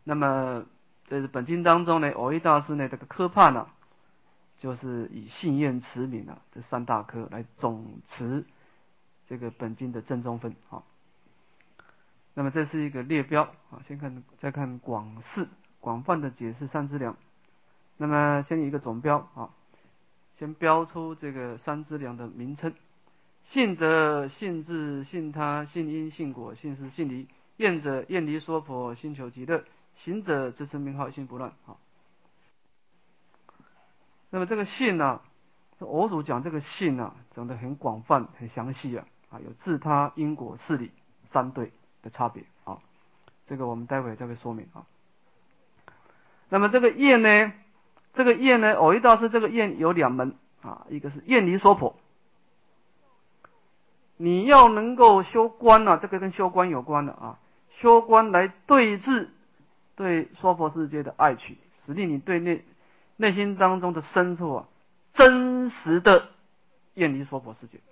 那么在本经当中呢，蕅益大师呢这个科判呢，就是以信愿持名啊这三大科来总持这个本经的正宗分啊。那么这是一个列标啊，再看广释，广泛的解释三资粮。那么先有一个总标啊，先标出这个三资粮的名称。信则信自信他信因信果信事信离，愿者愿离说婆心求极乐，行者支持名号心不乱啊。那么这个信呢，谪主讲这个信呢，讲得很广泛很详细啊，有自他因果事理三对的差别啊，这个我们待会再会说明啊。那么这个愿呢，蕅益大师这个愿有两门啊，一个是愿离说婆，你要能够修观啊，这个跟修观有关的啊，修观来对治对说婆世界的爱取，使令你对内心当中的深处啊，真实的远离说婆世界。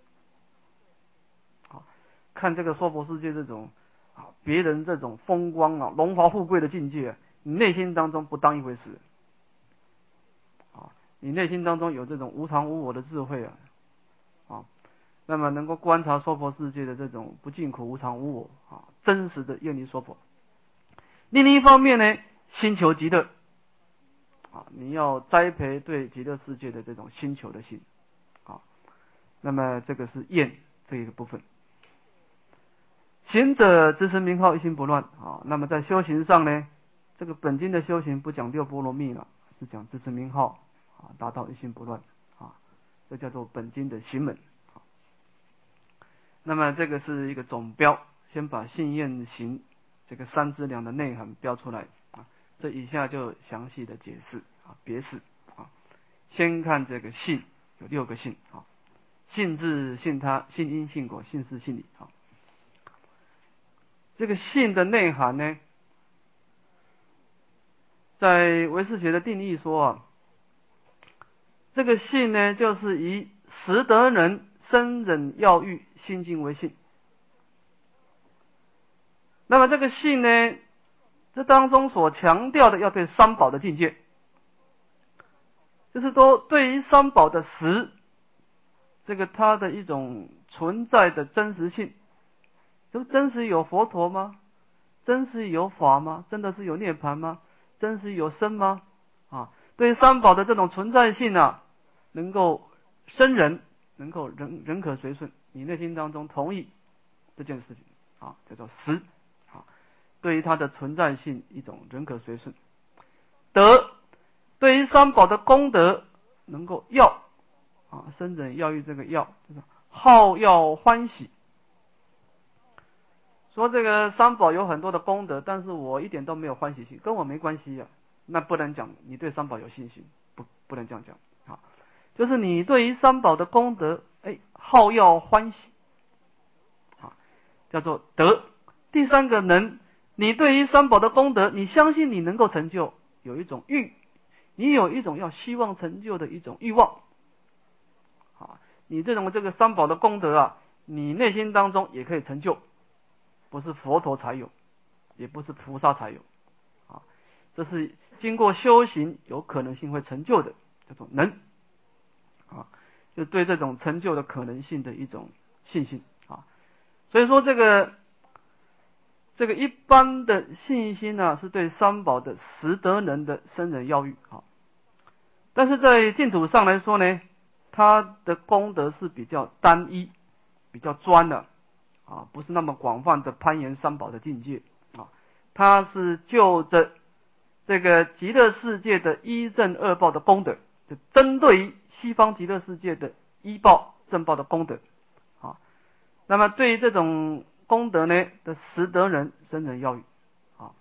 看这个说婆世界这种别人这种风光啊、荣华富贵的境界，你内心当中不当一回事啊，你内心当中有这种无常无我的智慧啊，那么能够观察说婆世界的这种不净苦无常无我啊，真实的远离说婆。另一方面呢，心求极乐啊，你要栽培对极乐世界的这种心求的心啊，那么这个是愿这一个部分。行者支持名号一心不乱啊，那么在修行上呢，这个本经的修行不讲六波罗蜜了，是讲支持名号啊，达到一心不乱啊，这叫做本经的行门。那么这个是一个总标，先把信愿行这个三资粮的内涵标出来啊，这以下就详细的解释啊，别释啊。先看这个信，有六个信啊，信自信他信因信果信事信理啊。这个信的内涵呢，在唯识学的定义说啊，这个信呢，就是以识得人生忍要欲心境为信。那么这个信呢，这当中所强调的要对三宝的境界，就是说对于三宝的实，这个它的一种存在的真实性，就真实有佛陀吗？真实有法吗？真的是有涅槃吗？真实有生吗？啊，对三宝的这种存在性啊，能够生人，能够人可随顺，你内心当中同意这件事情啊，叫做实啊，对于它的存在性一种人可随顺。德，对于三宝的功德能够要啊，生忍要欲这个要就是好要欢喜。说这个三宝有很多的功德，但是我一点都没有欢喜心，跟我没关系啊，那不能讲你对三宝有信心，不能这样讲啊，就是你对于三宝的功德，好要欢喜啊，叫做德。第三个能，你对于三宝的功德，你相信你能够成就，有一种欲，你有一种要希望成就的一种欲望啊，你这个三宝的功德啊，你内心当中也可以成就。不是佛陀才有，也不是菩萨才有啊，这是经过修行有可能性会成就的，叫做能啊，就对这种成就的可能性的一种信心啊。所以说这个一般的信心呢，是对三宝的识得能的生忍要欲啊，但是在净土上来说呢，它的功德是比较单一、比较专的。啊，不是那么广泛的攀岩三宝的境界啊，它是就着这个极乐世界的一正二报的功德，就针对于西方极乐世界的一报正报的功德啊。那么对于这种功德呢的识得人生忍要欲啊，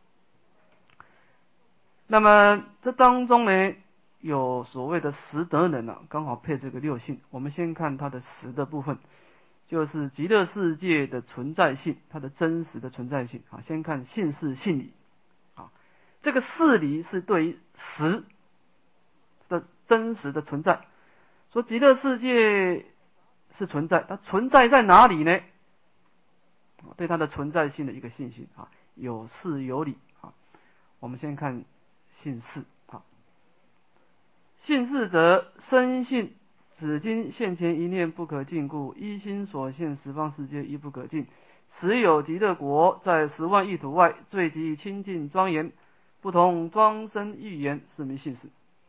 那么这当中呢有所谓的识得人啊，刚好配这个六性。我们先看它的识的部分。就是极乐世界的存在性，它的真实的存在性啊。先看信事信理啊，这个事理是对于实的真实的存在。说极乐世界是存在，它存在在哪里呢？对它的存在性的一个信心啊，有事有理啊。 我们先看性事啊。性事则生性只今现前一念不可尽故，一心所现十方世界亦不可尽。实有极乐国在10万亿土外，最极清净庄严，不同庄生欲言，是名性事。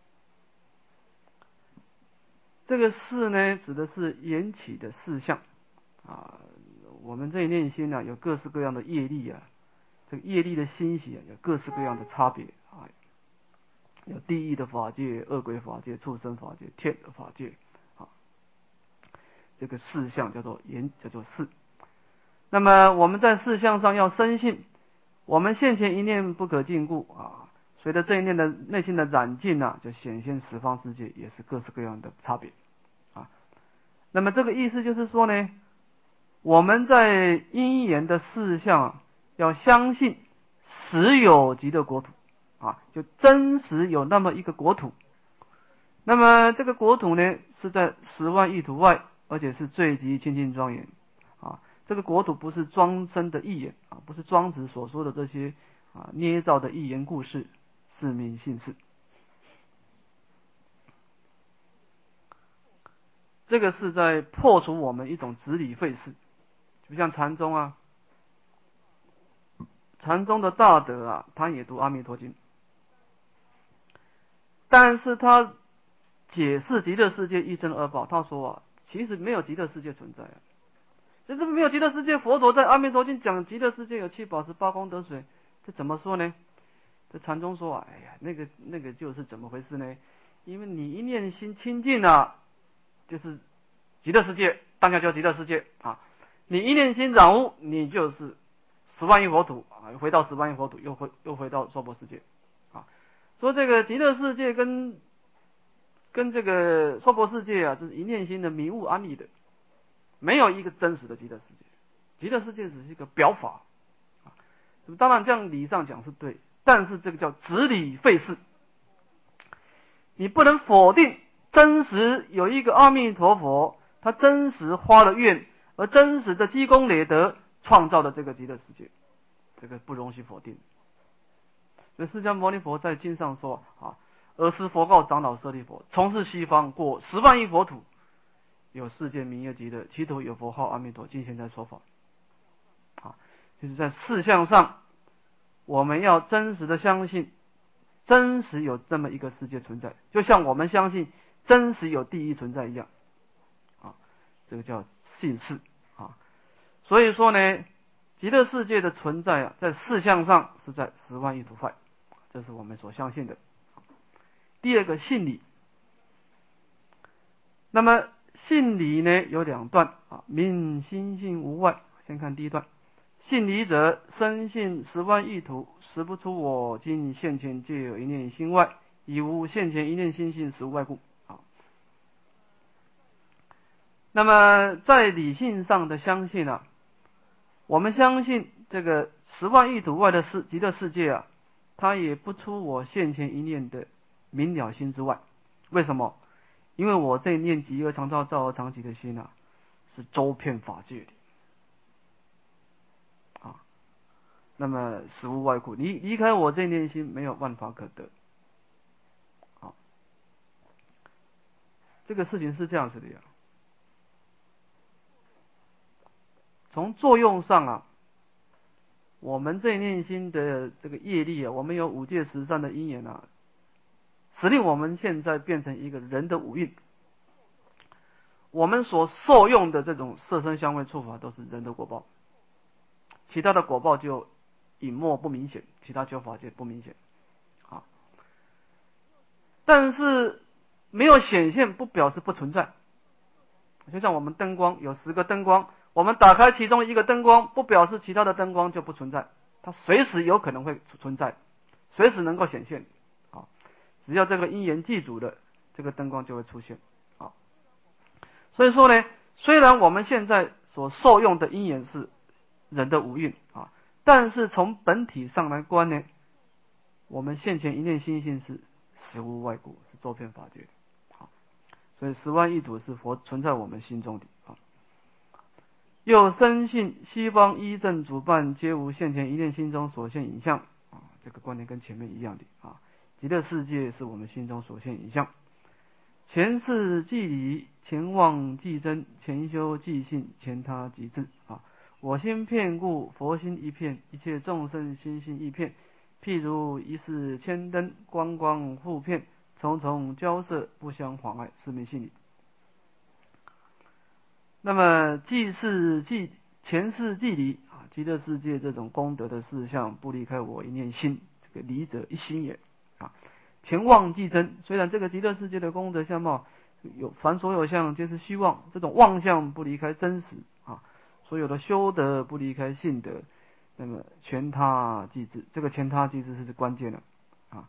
这个事呢，指的是缘起的事相啊。我们这一念心有各式各样的业力啊，这个业力的欣喜有各式各样的差别啊，有地狱的法界、恶鬼法界、畜生法界、天的法界啊。这个事相叫做事。那么我们在事相上要深信，我们现前一念不可尽故啊，随着这一念的内心的染尽就显现十方世界也是各式各样的差别啊。那么这个意思就是说呢，我们在因缘的事相要相信实有极乐国土啊，就真实有那么一个国土。那么这个国土呢，是在10万亿土外，而且是最极清净庄严啊。这个国土不是庄生的意言啊，不是庄子所说的这些捏造的寓言故事，是名性事。这个是在破除我们一种执理废事，就像禅宗禅宗的大德他也读《阿弥陀经》，但是他解释极乐世界一真二报，他说其实没有极乐世界存在这没有极乐世界，佛陀在《阿弥陀经》讲极乐世界有7宝10 8功德水，这怎么说呢？这禅宗说哎呀，那个就是怎么回事呢？因为你一念心清净就是极乐世界，当下就极乐世界啊。你一念心染污，你就是10万亿国土回到10万亿国土，又回到娑婆世界啊。说这个极乐世界跟这个娑婆世界这是一念心的迷雾安立的，没有一个真实的极乐世界。极乐世界只是一个表法当然这样理上讲是对，但是这个叫执理废事，你不能否定真实有一个阿弥陀佛，他真实发了愿，而真实的积功累德创造的这个极乐世界，这个不容许否定。所以释迦牟尼佛在经上说尔时佛告长老舍利弗，从是西方过10万亿国土，有世界名曰极乐，其土有佛号阿弥陀，今现在说法就是在事相上，我们要真实的相信，真实有这么一个世界存在，就像我们相信真实有地狱存在一样这个叫信事所以说呢，极乐世界的存在在事相上是在10万亿土外，这是我们所相信的。第二个信理，那么信理呢有2段明心性无外。先看第一段，信理者，深信10万亿土，实不出我今现前皆有一念心外，以无现前一念心性实无外故那么在理性上的相信我们相信这个10万亿土外的极乐世界它也不出我现前一念的明了心之外。为什么？因为我这一念极恶常照照而常起的心是周遍法界的那么实无外故，你离开我这一念心，没有万法可得这个事情是这样子的从作用上我们这一念心的这个业力我们有5界10善的因缘使令我们现在变成一个人的五蕴。我们所受用的这种色声香味触法都是人的果报，其他的果报就隐没不明显，其他9法界不明显但是没有显现不表示不存在。就像我们灯光有10个灯光，我们打开其中1个灯光，不表示其他的灯光就不存在，它随时有可能会存在，随时能够显现只要这个因缘记住了，这个灯光就会出现所以说呢，虽然我们现在所受用的因缘是人的五蕴但是从本体上来观呢，我们现前一念心性是实无外故，是周遍法界的所以10万亿土是佛存在我们心中的又深信西方依正主办皆无现前一念心中所现影像这个观念跟前面一样的啊。极乐世界是我们心中所现影像，前世即理，前妄即真，前修即信，前他即智啊。我心片故，佛心一片，一切众生心性一片。譬如一世千灯，光光互片，重重交涉，不相妨碍，是名信理。那么前世即理啊，极乐世界这种功德的事项，不离开我一念心，这个理者一心也啊。前妄即真，虽然这个极乐世界的功德相貌凡所有相皆是虚妄，这种妄相不离开真实啊。所有的修德不离开信德，那么全他即智，这个全他即智是关键的啊。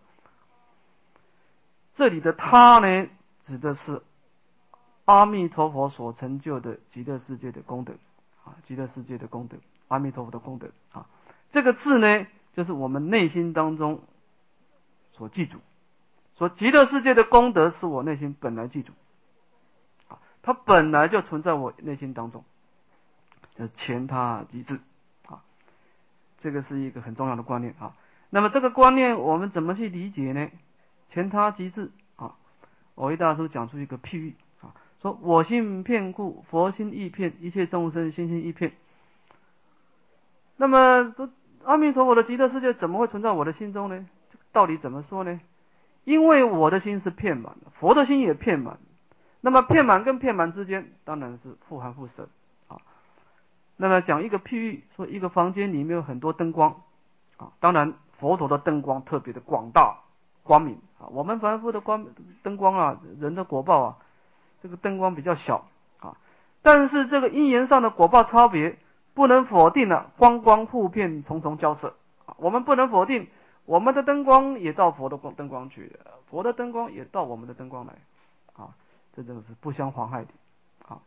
这里的他呢，指的是阿弥陀佛所成就的极乐世界的功德啊，极乐世界的功德，阿弥陀佛的功德啊。这个字呢，就是我们内心当中所记住，说极乐世界的功德是我内心本来记住啊，它本来就存在我内心当中，前他即智啊，这个是一个很重要的观念啊。那么这个观念我们怎么去理解呢？前他即智啊，蕅益大师讲出一个譬喻啊，说我心片故，佛心亦片，一切众生心性亦片。那么这阿弥陀佛的极乐世界怎么会存在我的心中呢？这个道理怎么说呢？因为我的心是片满的，佛的心也片满。那么片满跟片满之间，当然是互含互摄啊。那么讲一个譬喻，说一个房间里面有很多灯光啊，当然佛陀的灯光特别的广大光明啊，我们凡夫的灯光啊，人的果报啊，这个灯光比较小啊，但是这个因缘上的果报差别，不能否定了，光光互片，重重交涉啊，我们不能否定我们的灯光也到佛的灯光去，佛的灯光也到我们的灯光来啊，这真的是不相妨害的啊。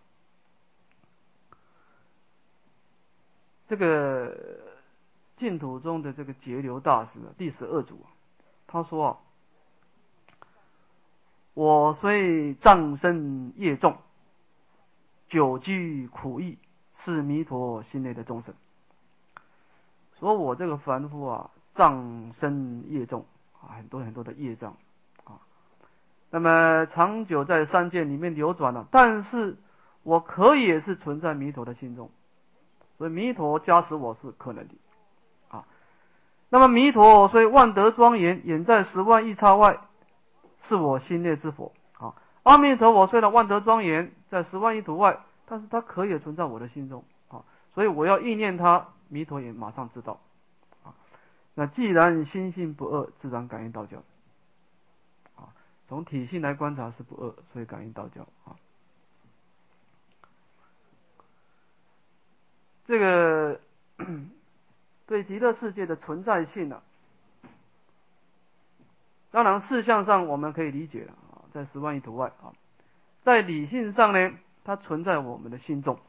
这个净土中的这个节流大师第12祖他说啊，我虽障身业重，久居苦役，是弥陀心内的众生。说我这个凡夫啊，障身业重啊，很多很多的业障啊，那么长久在三界里面流转了，但是我可以是存在弥陀的心中，所以弥陀加持我是可能的啊。那么弥陀虽万德庄严，远在10万亿刹外，是我心内之佛啊。阿弥陀佛虽然万德庄严，在10万亿土外，但是它可以存在我的心中啊，所以我要意念它，弥陀也马上知道啊。那既然心性不恶，自然感应道交啊。从体性来观察是不恶，所以感应道交啊。这个对极乐世界的存在性啊，当然事项上我们可以理解了啊，在10万亿土外啊，在理性上呢，它存在我们的心中。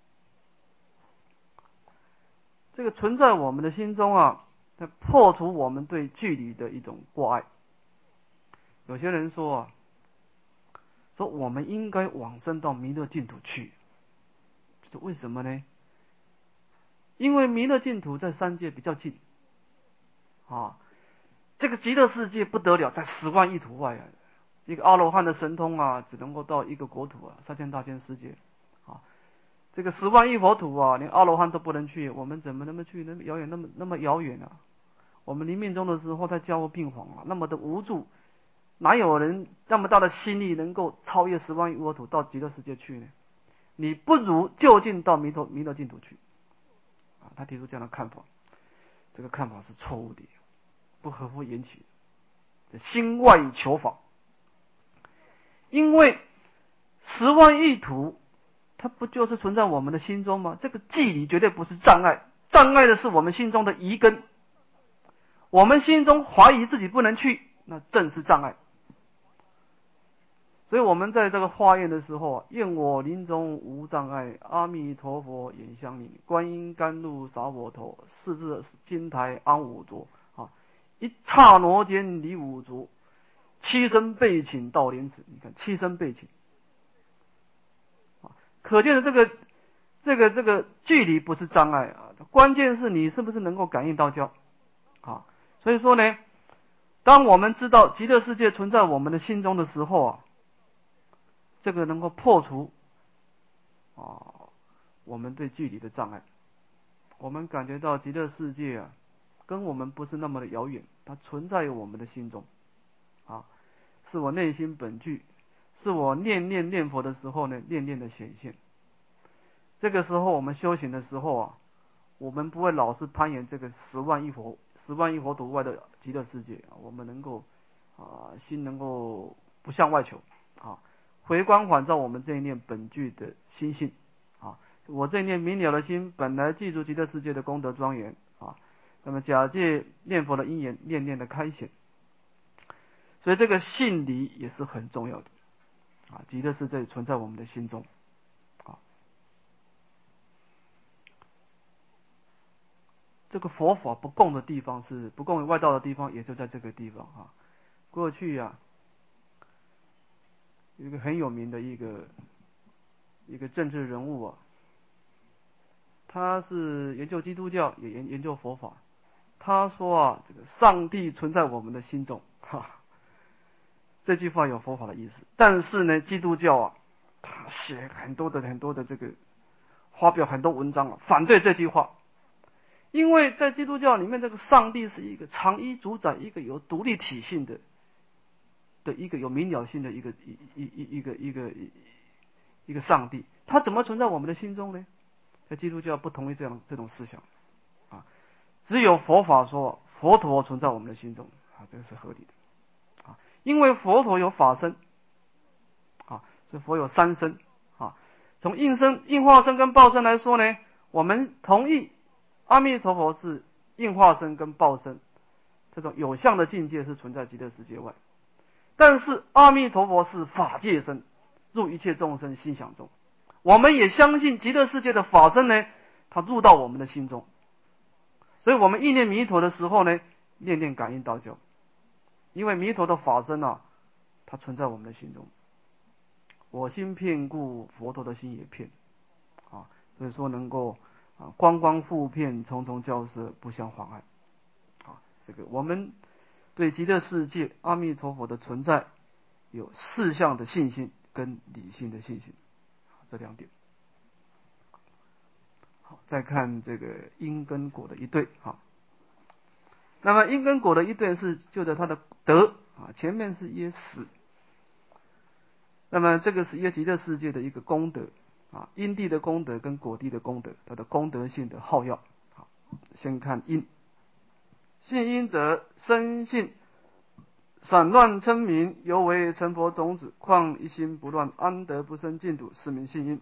这个存在我们的心中啊，它破除我们对距离的一种挂碍。有些人说啊，说我们应该往生到弥勒净土去，这是为什么呢？因为弥勒净土在三界比较近啊，这个极乐世界不得了，在10万亿土外啊，一个阿罗汉的神通啊，只能够到一个国土啊，3000大千世界啊，这个10万亿佛土啊，连阿罗汉都不能去，我们怎么能够去？那么遥远，那么遥远啊！我们临命终的时候，在家卧病房啊，那么的无助，哪有人那么大的心力能够超越10万亿佛土到极乐世界去呢？你不如就近到弥勒净土去啊！他提出这样的看法，这个看法是错误的，不合乎缘起，心外求法。因为10万亿土，它不就是存在我们的心中吗？这个距离绝对不是障碍，障碍的是我们心中的疑根。我们心中怀疑自己不能去，那正是障碍。所以我们在这个化验的时候啊，愿我临终无障碍，阿弥陀佛眼相迎，观音甘露洒我头，四字金台安我着啊，一刹那间离五浊，七身备请到莲池。你看七身备请啊，可见的这个距离不是障碍啊，关键是你是不是能够感应道交啊。 所以说呢，当我们知道极乐世界存在我们的心中的时候啊，这个能够破除我们对距离的障碍。我们感觉到极乐世界啊，跟我们不是那么的遥远，它存在于我们的心中是我内心本具，是我念佛的时候呢，念的显现。这个时候我们修行的时候啊，我们不会老是攀岩这个十万亿佛土外的极乐世界我们能够心能够不向外求回光返照我们这一念本具的心性我这一念明了的心本来记住极乐世界的功德庄严那么假借念佛的因缘念的开显，所以这个信理也是很重要的极乐世界存在我们的心中这个佛法不共的地方是不共于外道的地方，也就在这个地方过去有一个很有名的一个政治人物他是研究基督教也研究佛法。他说这个上帝存在我们的心中这句话有佛法的意思，但是呢，基督教他写很多的这个发表很多文章反对这句话。因为在基督教里面，这个上帝是一个常依主宰、一个有独立体性的一个有明了性的一个上帝，他怎么存在我们的心中呢？在基督教不同意这种思想只有佛法说佛陀存在我们的心中这个是合理的因为佛陀有法身所以佛有三身从应化身跟报身来说呢，我们同意阿弥陀佛是应化身跟报身，这种有相的境界是存在极乐世界外，但是阿弥陀佛是法界身，入一切众生心想中。我们也相信极乐世界的法身呢，它入到我们的心中，所以我们意念弥陀的时候呢，念感应道交，因为弥陀的法身它存在我们的心中。我心遍故，佛陀的心也遍所以说能够光光复遍，重重交涉，不相妨碍这个我们对极乐世界阿弥陀佛的存在有事项的信心跟理性的信心这两点。好，再看这个因跟果的一对那么因跟果的一对是就着它的德前面是耶识，那么这个是耶极乐世界的一个功德因地的功德跟果地的功德，它的功德性的号要先看因。信因者生信散乱嗔迷，犹为成佛种子，况一心不乱，安得不生净土，是名信因。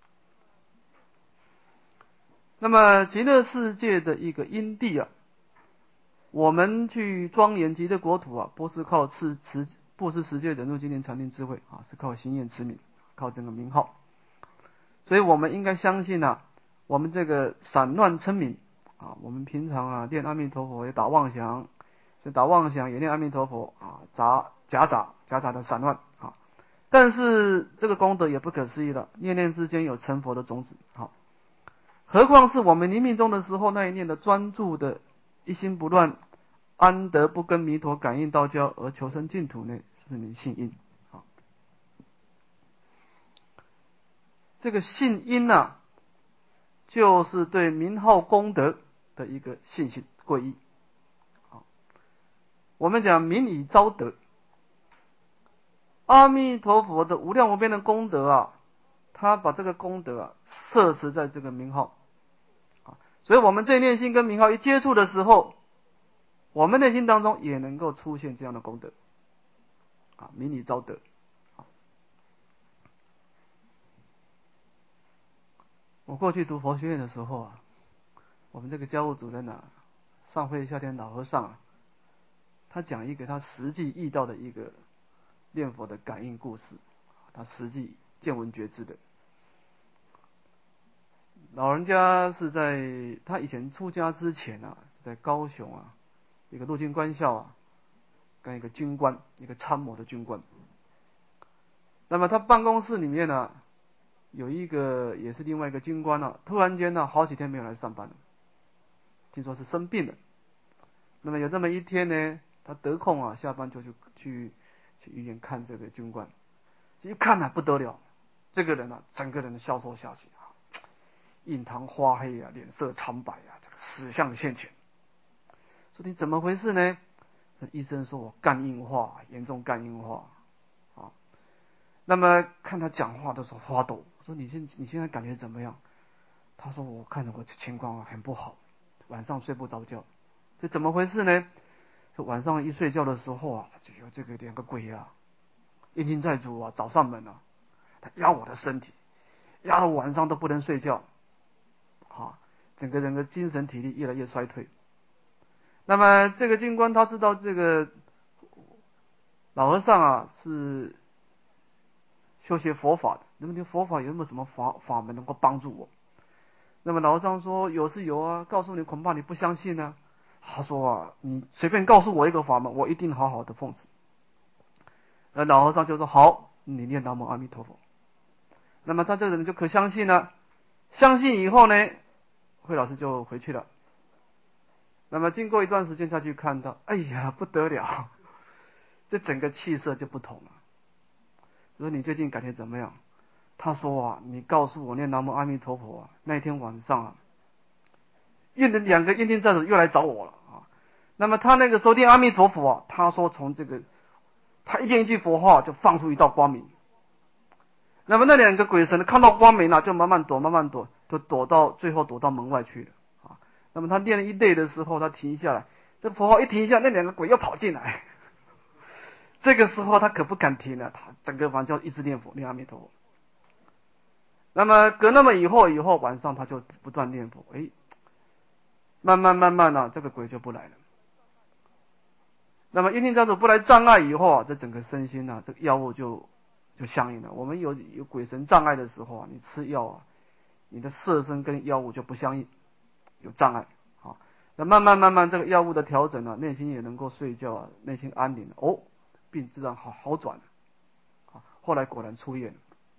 那么极乐世界的一个因地我们去庄严极乐国土不是靠布施持戒忍辱精进禅定智慧是靠行愿持名，靠这个名号。所以我们应该相信我们这个散乱嗔迷我们平常念阿弥陀佛也打妄想，就打妄想也念阿弥陀佛夹杂的散乱但是这个功德也不可思议了，念念之间有成佛的种子何况是我们临命终的时候那一念的专注的一心不乱，安得不跟弥陀感应道交而求生净土呢？是名信因这个信因就是对名号功德的一个信心皈依我们讲名以招德，阿弥陀佛的无量无边的功德他把这个功德摄持在这个名号所以我们这念心跟名号一接触的时候，我们内心当中也能够出现这样的功德名以招德我过去读佛学院的时候我们这个教务主任上会夏天老和尚他讲一个他实际遇到的一个念佛的感应故事，他实际见闻觉知的。老人家是在他以前出家之前在高雄一个陆军官校跟一个军官，一个参谋的军官。那么他办公室里面有一个也是另外一个军官突然间好几天没有来上班了，听说是生病了。 那么有这么一天呢，他得空啊，下班就去医院看这个军官，一看啊不得了，这个人啊整个人消瘦下去啊，印堂发黑啊，脸色苍白啊，这个死相现前。说你怎么回事呢？医生说我肝硬化，严重肝硬化啊。那么看他讲话的时候发抖，说你现在感觉怎么样？他说我看着我情况很不好，晚上睡不着觉。这怎么回事呢？说晚上一睡觉的时候啊，就有这个两个鬼啊，冤亲债主啊找上门啊，他压我的身体，压得我晚上都不能睡觉，啊，整个人的精神体力越来越衰退。那么这个军官他知道这个老和尚啊是修学佛法的，那么佛法有没有什么法门能够帮助我？那么老和尚说有是有啊，告诉你恐怕你不相信呢。他说啊，你随便告诉我一个法门，我一定好好的奉持。老和尚就说好，你念南无阿弥陀佛。那么他这个人就可相信了，相信以后呢，慧老师就回去了。那么经过一段时间下去看到，哎呀不得了，这整个气色就不同了。说你最近感觉怎么样？他说啊，你告诉我念南无阿弥陀佛啊，那天晚上啊，两个冤亲债主又来找我了啊。那么他那个时候念阿弥陀佛啊，他说从这个他一念一句佛号就放出一道光明。那么那两个鬼神看到光明了，就慢慢躲，就躲到最后躲到门外去了啊。那么他念了一累的时候，他停下来，这个佛号一停下，那两个鬼又跑进来。这个时候他可不敢停了，他整个晚上一直念佛，念阿弥陀佛。那么隔那么以后晚上他就不断念佛，慢慢啊，这个鬼就不来了。那么冤亲债主不来障碍以后啊，这整个身心啊，这个药物就相应了。我们有鬼神障碍的时候啊，你吃药啊，你的色身跟药物就不相应，有障碍啊。那慢慢这个药物的调整啊，内心也能够睡觉啊，内心安宁哦，病自然好转了啊。后来果然出院了。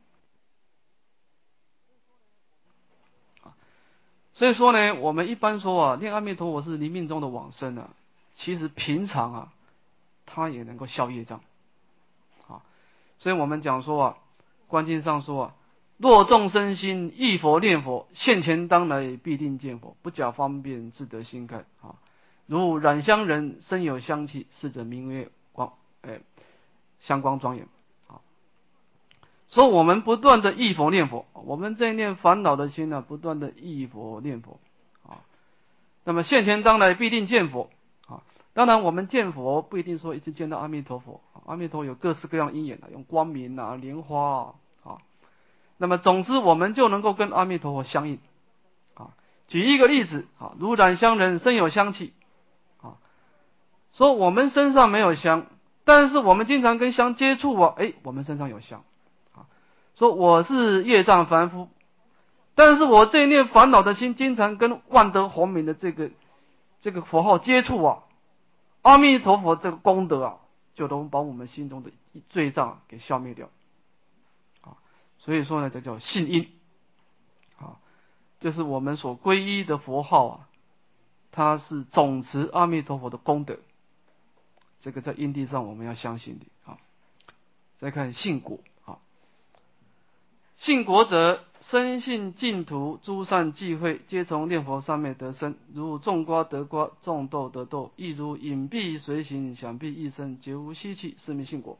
所以说呢，我们一般说啊，念阿弥陀佛是临命中的往生啊，其实平常啊，它也能够消业障啊。所以我们讲说啊，观经上说啊，若众生心忆佛念佛，现前当来必定见佛，不假方便自得心开啊。如染香人身有香气，是者名曰香光庄严。所以我们不断的忆佛念佛，我们在念烦恼的心呢，不断的忆佛念佛啊。那么现前当来必定见佛啊。当然我们见佛不一定说一直见到阿弥陀佛，阿弥陀有各式各样因缘的，用光明啊、莲花啊。那么总之我们就能够跟阿弥陀佛相应啊。举一个例子啊，如染香人身有香气啊，说我们身上没有香，但是我们经常跟香接触啊，我们身上有香。说我是业障凡夫，但是我这一念烦恼的心经常跟万德洪明的这个佛号接触啊，阿弥陀佛这个功德啊，就能把我们心中的罪障给消灭掉啊。所以说呢，这叫信因啊，就是我们所皈依的佛号啊，它是总持阿弥陀佛的功德，这个在因地上我们要相信的啊。再看信果啊。信果者，生信净土，诸善际会，皆从念佛上面得生。如种瓜得瓜，种豆得豆，亦如隐蔽随行，想必一生，绝无希弃，是名信果。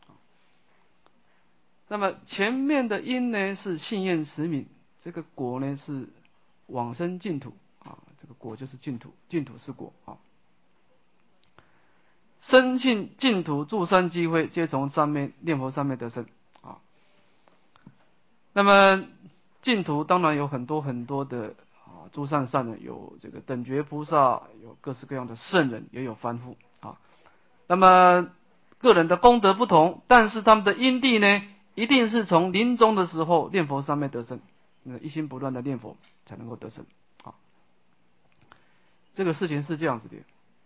那么前面的因呢是信愿持名，这个果呢是往生净土啊，这个果就是净土，净土是果啊。生信净土，诸善际会，皆从上面念佛上面得生。那么净土当然有很多的诸善人，有这个等觉菩萨，有各式各样的圣人，也有凡夫啊。那么个人的功德不同，但是他们的因地呢，一定是从临终的时候念佛上面得生，一心不乱的念佛才能够得生啊。这个事情是这样子的，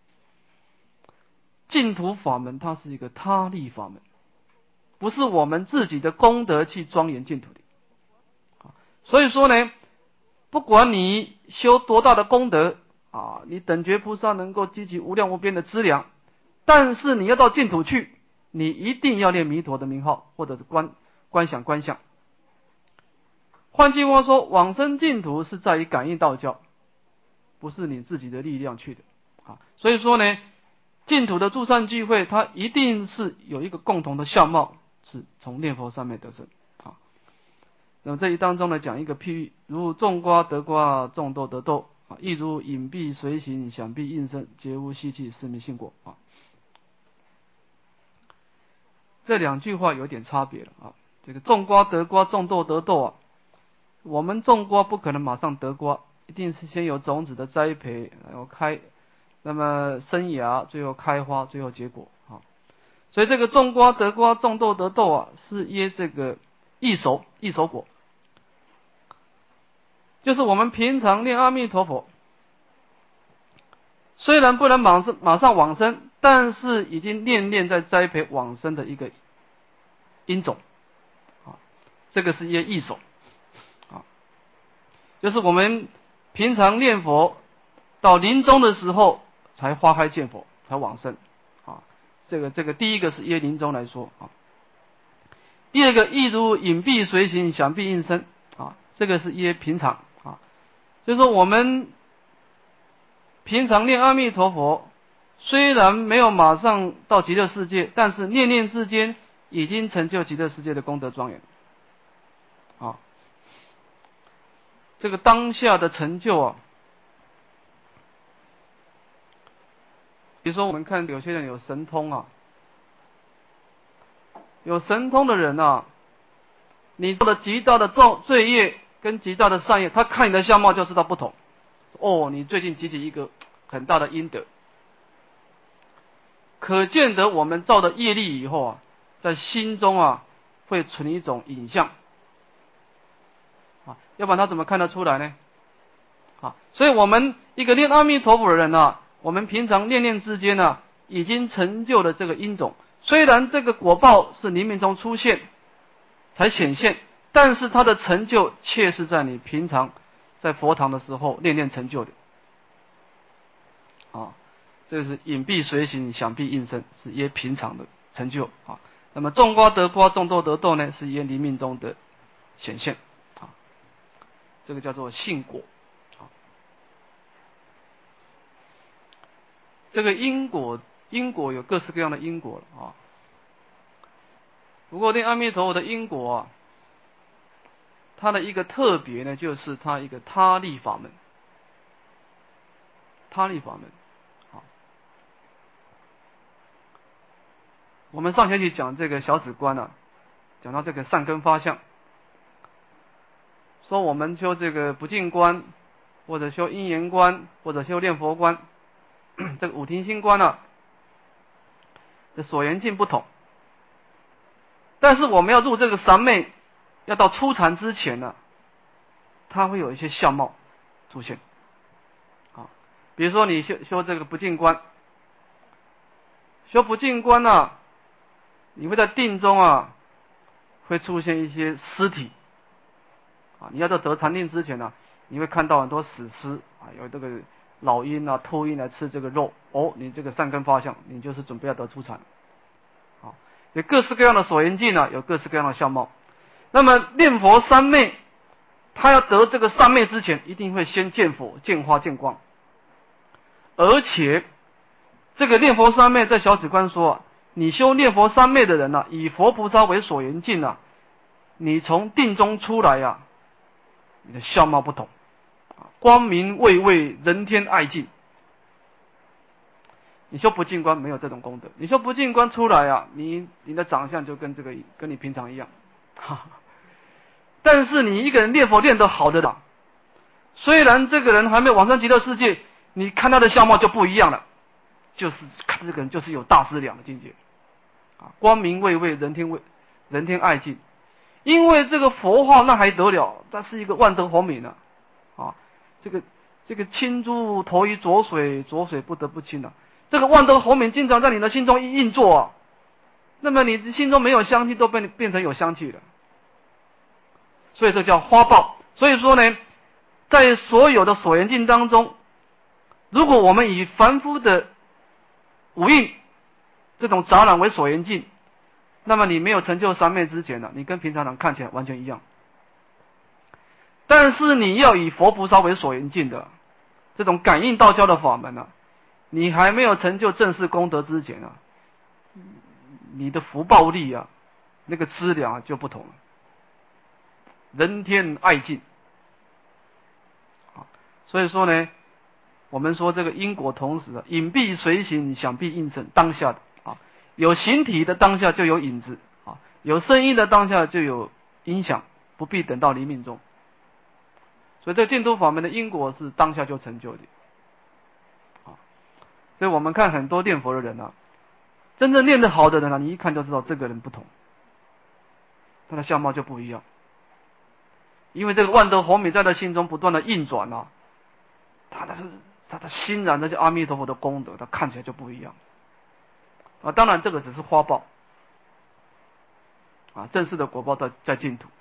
净土法门它是一个他力法门，不是我们自己的功德去庄严净土的。所以说呢，不管你修多大的功德你等觉菩萨能够积集无量无边的资粮，但是你要到净土去，你一定要念弥陀的名号，或者是观想观相。换句话说，往生净土是在于感应道教，不是你自己的力量去的所以说呢，净土的诸善聚会，它一定是有一个共同的相貌，是从念佛上面得生那么这一当中呢，讲一个譬喻，如种瓜得瓜，种豆得豆亦如隐蔽随行，想必应声，皆无希冀，是名信果这两句话有点差别了这个种瓜得瓜，种豆得豆我们种瓜不可能马上得瓜，一定是先有种子的栽培，然后那么生芽，最后开花，最后结果所以这个种瓜得瓜，种豆得豆是约这个异熟果，就是我们平常念阿弥陀佛，虽然不能马上往生，但是已经念在栽培往生的一个因种这个是约异熟就是我们平常念佛到临终的时候才花开见佛，才往生这个第一个是约临终来说第二个亦如隐蔽随行，想必应声这个是约平常就是说我们平常念阿弥陀佛，虽然没有马上到极乐世界，但是念念之间已经成就极乐世界的功德庄严这个当下的成就比如说我们看有些人有神通有神通的人你做了极大的罪业跟极大的善业，他看你的相貌就知道不同你最近积极一个很大的阴德，可见得我们造的业力以后在心中会存一种影像要不然他怎么看得出来呢所以我们一个念阿弥陀佛的人我们平常念念之间已经成就了这个因种，虽然这个果报是临命中出现才显现，但是它的成就却是在你平常在佛堂的时候念念成就的这个是隐蔽随行，想必应声，是约平常的成就那么种瓜得瓜，种豆得豆呢，是约临命中的显现这个叫做信果这个因果有各式各样的因果不过念阿弥陀佛的因果它的一个特别呢，就是它一个他力法门我们上学期讲这个小止观讲到这个善根发相，说我们修这个不净观，或者修因缘观，或者修念佛观这个五停心观这所缘境不同，但是我们要入这个三昧，要到初禅之前它会有一些相貌出现比如说你修这个不净观，修不净观你会在定中会出现一些尸体你要到得禅定之前你会看到很多死尸有这个老鹰秃鹰来吃这个肉你这个善根发相，你就是准备要得初禅有各式各样的所缘境有各式各样的相貌。那么念佛三昧，他要得这个三昧之前，一定会先见佛、见花、见光，而且这个念佛三昧在小止观说你修念佛三昧的人以佛菩萨为所缘境你从定中出来你的相貌不同光明巍巍，人天爱敬。你修不净观没有这种功德，你修不净观出来你的长相就跟你平常一样但是你一个人念佛念得好的虽然这个人还没有往生极乐世界，你看他的相貌就不一样了，就是看这个人就是有大资粮的境界光明巍巍，人天爱敬。因为这个佛号那还得了，它是一个万德洪名这个清珠投于浊水，浊水不得不清这个万德洪名经常在你的心中一运作那么你心中没有香气都变成有香气了，所以这叫花报。所以说呢，在所有的所缘境当中， 如果我们以凡夫的五蕴这种杂染为所缘境，那么你没有成就三昧之前呢，你跟平常人看起来完全一样。但是你要以佛菩萨为所缘境的这种感应道交的法门呢，你还没有成就正式功德之前啊，你的福报力啊，那个资粮就不同了，人天爱尽。所以说呢，我们说这个因果同时啊，影必随形，想必应成，当下的啊，有形体的当下就有影子啊，有声音的当下就有影响，不必等到临命终。所以这净土法门的因果是当下就成就的啊。所以我们看很多念佛的人啊，真正念得好的人啊，你一看就知道这个人不同，他的相貌就不一样。因为这个万德洪明在他心中不断的运转啊，他的欣然那些阿弥陀佛的功德，他看起来就不一样啊。当然这个只是花报啊，正式的果报在净土。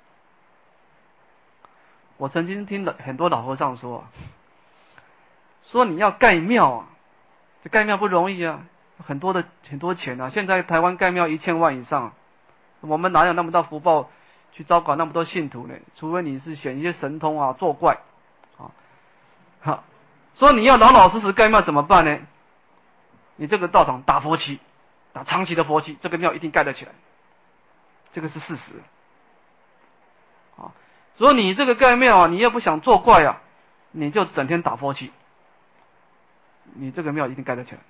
我曾经听了很多老和尚说说你要盖庙啊，这盖庙不容易啊，很多钱啊。现在台湾盖庙1000万以上，我们哪有那么大福报去招搞那么多信徒呢？除非你是选一些神通啊，作怪啊。好，说你要老老实实盖庙怎么办呢？你这个道场打佛七，打长期的佛七，这个庙一定盖得起来，这个是事实啊。所以你这个盖庙啊，你要不想作怪啊，你就整天打佛七，你这个庙一定盖得起来。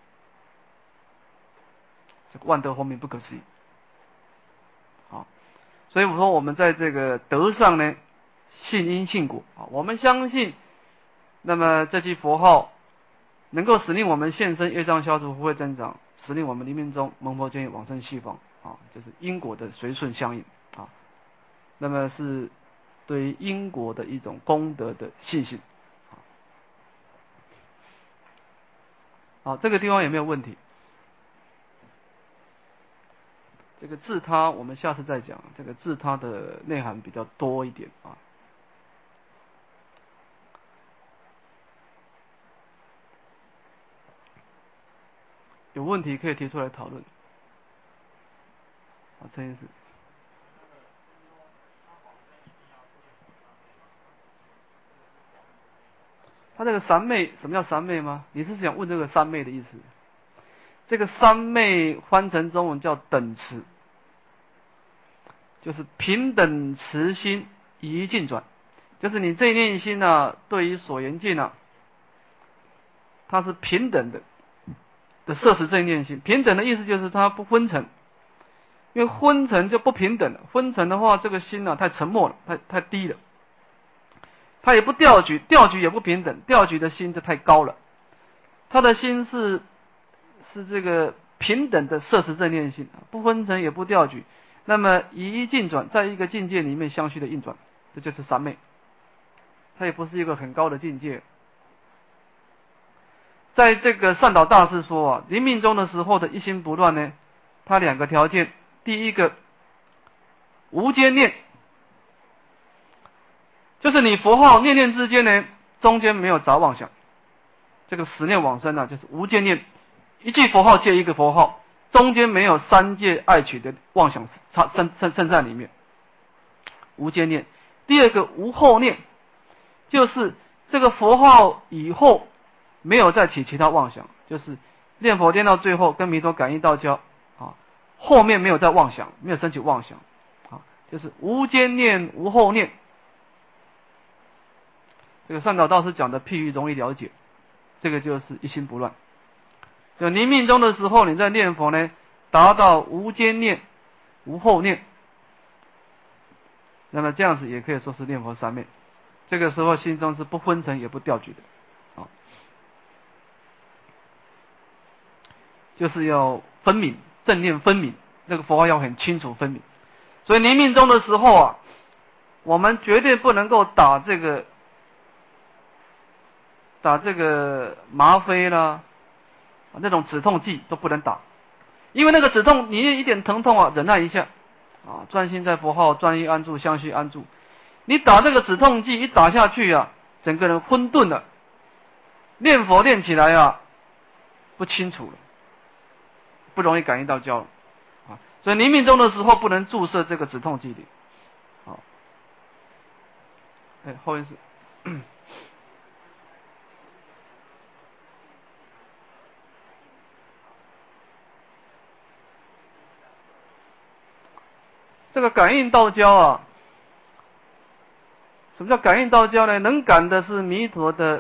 这个万德洪明不可思议。好，所以我说我们在这个德上呢，信因信果啊，我们相信，那么这句佛号能够使令我们现身业障消除，福慧增长，使令我们临命中蒙佛见义往生西方啊，就是因果的随顺相应啊。那么是对于因果的一种功德的信心。好，这个地方有没有问题？这个自他我们下次再讲，这个自他的内涵比较多一点啊。有问题可以提出来讨论。好，陈医师。他这个三昧，什么叫三昧吗？你是想问这个三昧的意思？这个三昧翻成中文叫等持，就是平等持心一境转，就是你这一念心啊，对于所缘境啊，它是平等的摄持这一念心。平等的意思就是它不昏沉，因为昏沉就不平等了。昏沉的话，这个心啊太沉默了，太低了。他也不调举，调举也不平等，调举的心就太高了。他的心是这个平等的摄持正念心，不昏沉也不调举，那么以一境转，在一个境界里面相续的运转，这就是三昧。它也不是一个很高的境界。在这个善导大师说啊，临命终的时候的一心不乱呢，它2个条件，第一个无间念。就是你佛号念念之间呢，中间没有杂妄想，这个十念往生呢，就是无间念，一句佛号接一个佛号，中间没有三界爱取的妄想生在里面，无间念。第二个无后念，就是这个佛号以后没有再起其他妄想，就是念佛念到最后跟弥陀感应道交啊，后面没有再妄想，没有升起妄想啊，就是无间念无后念。这个善导大师讲的譬喻容易了解，这个就是一心不乱。就临命终的时候，你在念佛呢，达到无间念、无后念，那么这样子也可以说是念佛三昧。这个时候心中是不昏沉也不调举的，啊，就是要分明，正念分明，那个佛号要很清楚分明。所以临命终的时候啊，我们绝对不能够打这个吗啡啦，那种止痛剂都不能打，因为那个止痛，你一点疼痛啊，忍耐一下，啊，专心在佛号，专一安住，相续安住。你打这个止痛剂一打下去啊，整个人昏顿了， 念佛念起来啊，不清楚了，不容易感应到焦了啊。所以临命终的时候不能注射这个止痛剂的。好，后面是这个感应道交啊。什么叫感应道交呢？能感的是弥陀的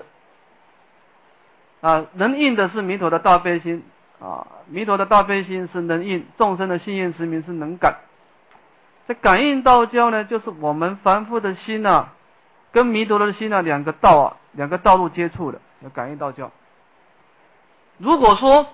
能应的是弥陀的大悲心啊，弥陀的大悲心是能应，众生的信愿实名是能感。这感应道交呢，就是我们凡夫的心啊，跟弥陀的心啊，两个道路接触的，叫感应道交。如果说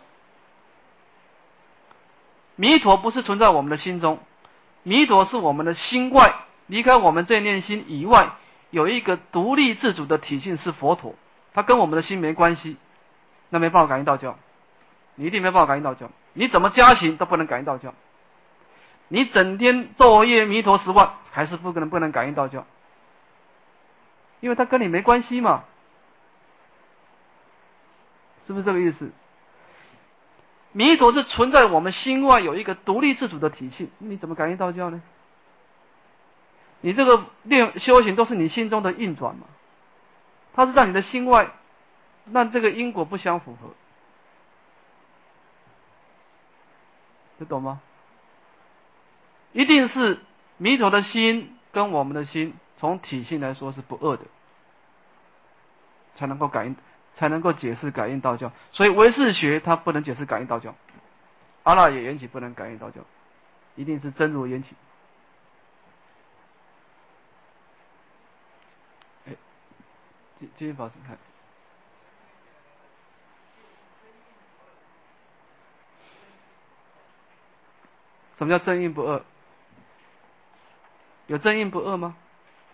弥陀不是存在我们的心中，弥陀是我们的心外，离开我们这念心以外，有一个独立自主的体性是佛陀，它跟我们的心没关系，那没办法感应道交，你一定没办法感应道交，你怎么加行都不能感应道交，你整天昼夜弥陀10万，还是不能感应道交，因为它跟你没关系嘛，是不是这个意思？弥陀是存在我们心外有一个独立自主的体系，你怎么感应道交呢？你这个修行都是你心中的运转嘛，它是在你的心外，那这个因果不相符合，你懂吗？一定是弥陀的心跟我们的心从体性来说是不二的，才能够感应，才能够解释感应道交。所以唯识学它不能解释感应道交，阿赖耶缘起不能感应道交，一定是真如缘起。金金法师看，什么叫正应不二？有正应不二吗？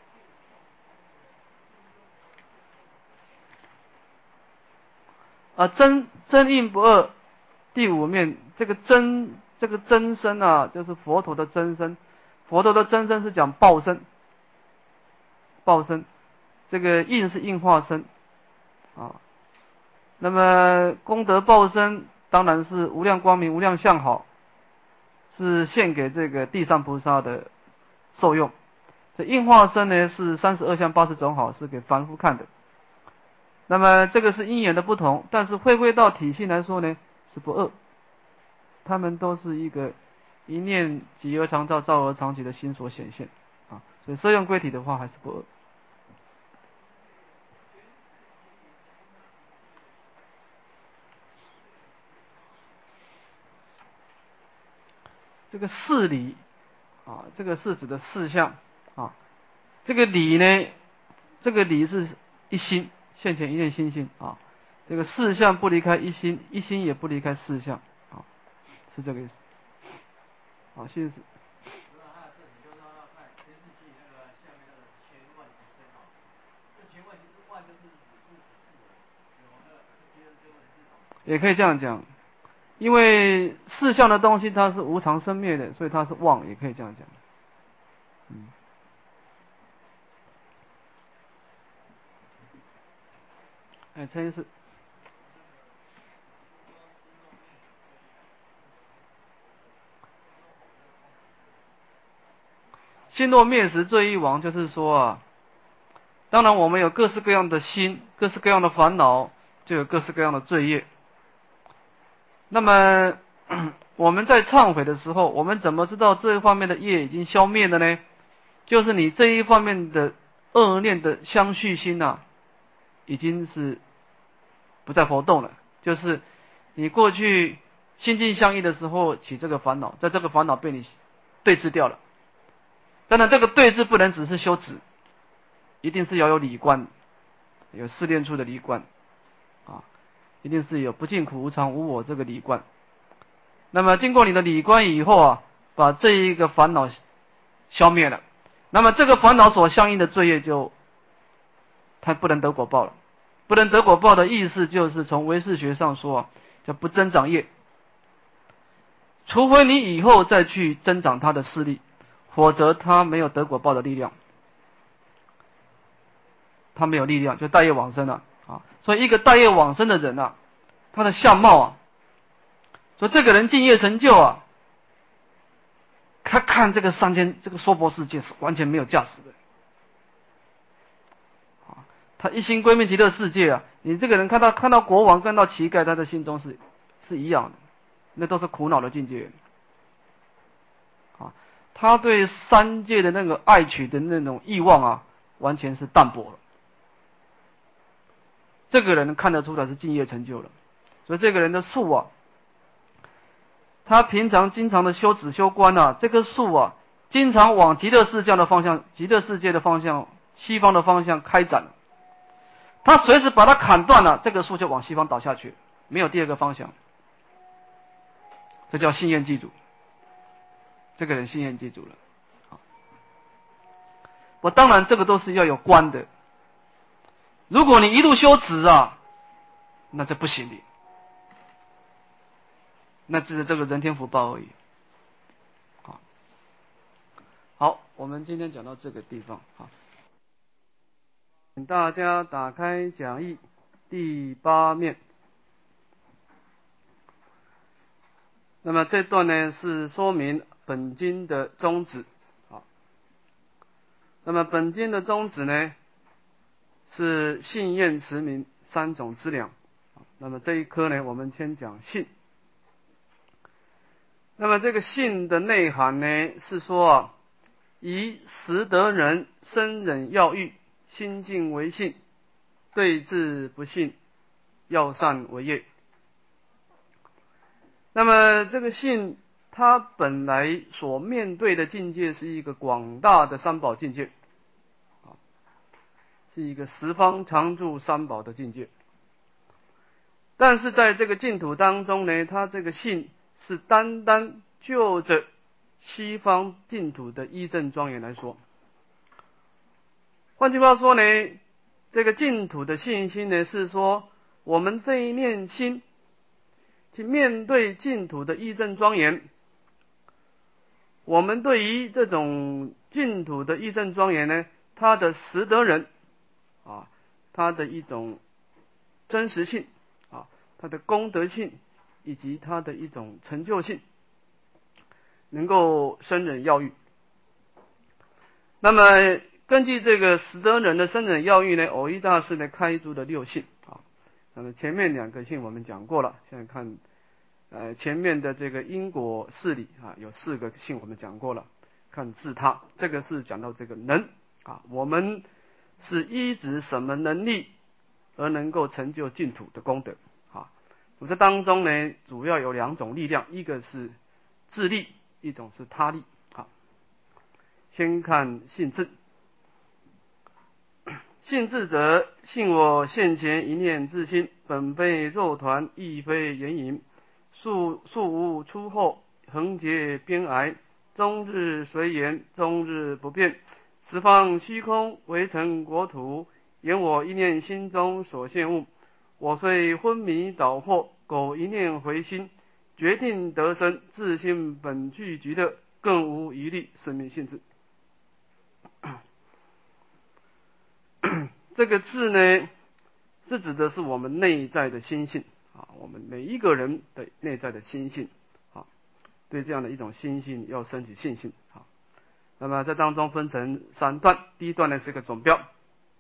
真应不二，第5面这个真身啊，就是佛陀的真身。佛陀的真身是讲报身，这个应是应化身啊。那么功德报身当然是无量光明、无量相好，是献给这个地上菩萨的受用。这应化身呢是32相80种好，是给凡夫看的。那么这个是因缘的不同，但是回归到体性来说呢，是不二。他们都是一个一念即而常照，照而常起的心所显现啊。所以色用归体的话还是不二。这个事理啊，这个是指的事相啊。这个理呢，这个理是一心，现前一念心性啊。这个事相不离开一心，一心也不离开事相啊，是这个意思。好，谢谢。也可以这样讲，因为事相的东西它是无常生灭的，所以它是妄，也可以这样讲。陈医师，心若灭时罪亦亡，就是说啊，当然我们有各式各样的心，各式各样的烦恼，就有各式各样的罪业。那么我们在忏悔的时候，我们怎么知道这一方面的业已经消灭了呢？就是你这一方面的恶念的相续心啊，已经是不再活动了。就是你过去心境相应的时候起这个烦恼，在这个烦恼被你对治掉了。当然这个对治不能只是修止，一定是要有理观，有试炼处的理观啊，一定是有不净苦无常无我这个理观。那么经过你的理观以后啊，把这一个烦恼消灭了，那么这个烦恼所相应的罪业就它不能得果报了。不能得果报的意思就是从唯识学上说啊，叫不增长业，除非你以后再去增长它的势力，否则它没有得果报的力量，它没有力量，就带业往生了啊。 所以一个带业往生的人啊，他的相貌啊，所以这个人净业成就啊，他看这个三千这个娑婆世界是完全没有价值的。他一心归命极乐世界啊，你这个人看到国王看到乞丐，他的心中是一样的，那都是苦恼的境界。啊，他对三界的那个爱取的那种欲望啊，完全是淡薄了。这个人看得出来是净业成就了，所以这个人的术啊，他平常经常的修止修观啊，这棵树啊，经常往极乐世界的方向、极乐世界的方向、西方的方向开展。他随时把它砍断了，这个树就往西方倒下去，没有第二个方向。这叫信愿记主，这个人信愿记主了。我当然这个都是要有观的，如果你一路修止啊，那这不行的，那只是这个人天福报而已。好，我们今天讲到这个地方啊，请大家打开讲义第8面。那么这段呢是说明本经的宗旨啊。那么本经的宗旨呢是信愿持名3种资粮。那么这一科呢我们先讲信。那么这个信的内涵呢是说啊，以实得人生忍要欲，心静为信，对治不信，要善为业。那么这个信它本来所面对的境界是一个广大的三宝境界，是一个十方常住三宝的境界。但是在这个净土当中呢，它这个信是单单就着西方净土的依正庄严来说。换句话说呢，这个净土的信心呢，是说我们这一念心去面对净土的依正庄严，我们对于这种净土的依正庄严呢，它的实得人啊，它的一种真实性啊，它的功德性以及它的一种成就性，能够生忍要欲。那么根据这个实得人的生忍要欲呢，藕益大师呢开出了6性啊。那么前面2个性我们讲过了，现在看前面的这个因果事理啊，有4个性我们讲过了。看自他，这个是讲到这个能啊，我们是依止什么能力而能够成就净土的功德啊？这当中呢，主要有2种力量，一个是自力，一种是他力。好，先看信自。信自者，信我现前一念之心，本非肉团，亦非眼影，素无出后，横结边癌，终日随缘，终日不变。十方虚空，围成国土，言我一念心中所现物。我虽昏迷倒惑，苟一念回心，决定得生，自性本具极乐，更无疑虑，生命性质。这个字呢，是指的是我们内在的心性啊，我们每一个人的内在的心性啊，对这样的一种心性要升起信心啊。那么这当中分成3段，第一段呢是个总标。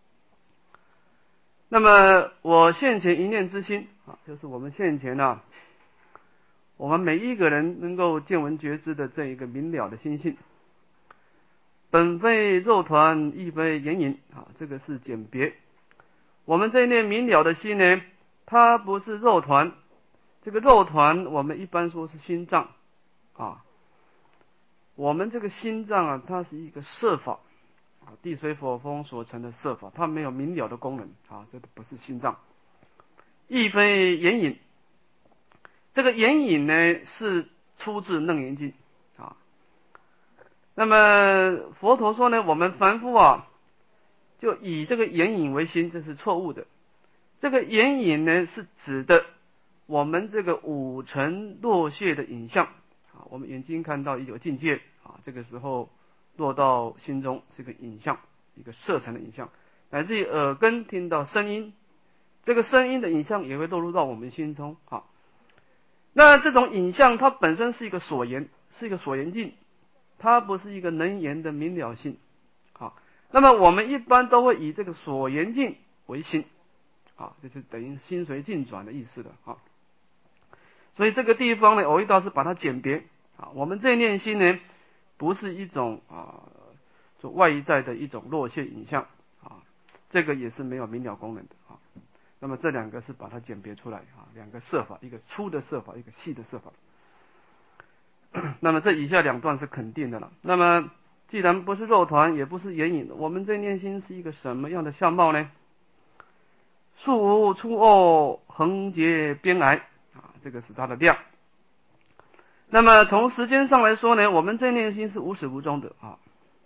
那么我现前一念之心啊，就是我们现前啊，我们每一个人能够见闻觉知的这一个明了的心性。本非肉团，亦非眼影啊，这个是简别。我们这一念明了的心呢，它不是肉团，这个肉团我们一般说是心脏啊。我们这个心脏啊，它是一个色法啊，地水火风所成的色法，它没有明了的功能啊，这不是心脏。亦非眼影，这个眼影呢是出自《楞严经》啊。那么佛陀说呢，我们凡夫啊，就以这个眼影为心，这是错误的。这个眼影呢，是指的我们这个5尘落谢的影像啊。我们眼睛看到一个境界啊，这个时候落到心中是个影像，一个色尘的影像，乃至于耳根听到声音， 这个声音的影像也会落入到我们心中啊。那这种影像它本身是一个所言，是一个所言境，它不是一个能言的明了性啊。那么我们一般都会以这个所言境为心啊，这是等于心随境转的意思的啊。所以这个地方呢，蕅益大师把它简别啊。我们这念心呢，不是一种就外在的一种落谢影像啊，这个也是没有明了功能的啊。那么这两个是把它简别出来啊，两个设法，一个粗的设法，一个细的设法。那么这以下两段是肯定的了。那么既然不是肉团，也不是眼影，我们这念心是一个什么样的相貌呢？竖无粗恶，横结边癌啊，这个是它的量。那么从时间上来说呢，我们这念心是无始无终的啊。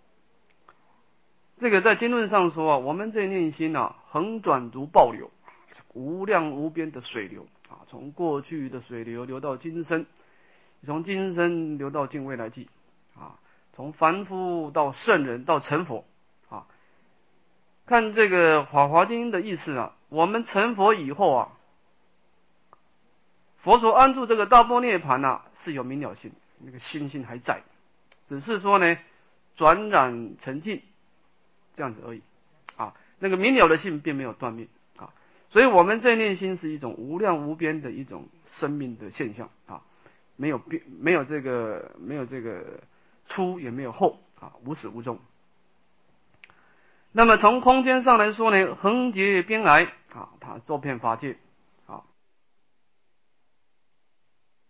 这个在经论上说啊，我们这念心啊，横转如暴流，无量无边的水流啊，从过去的水流流到今生，从今生流到尽未来际啊，从凡夫到圣人到成佛啊。看这个《法华经》的意思啊，我们成佛以后啊，佛所安住这个大般涅盘啊，是有明了性，那个心性还在，只是说呢，转染成净这样子而已啊，那个明了的性并没有断灭啊，所以我们这念心是一种无量无边的一种生命的现象啊，没有这个粗也没有厚啊，无始无终。那么从空间上来说呢，横结边癌啊，它周遍法界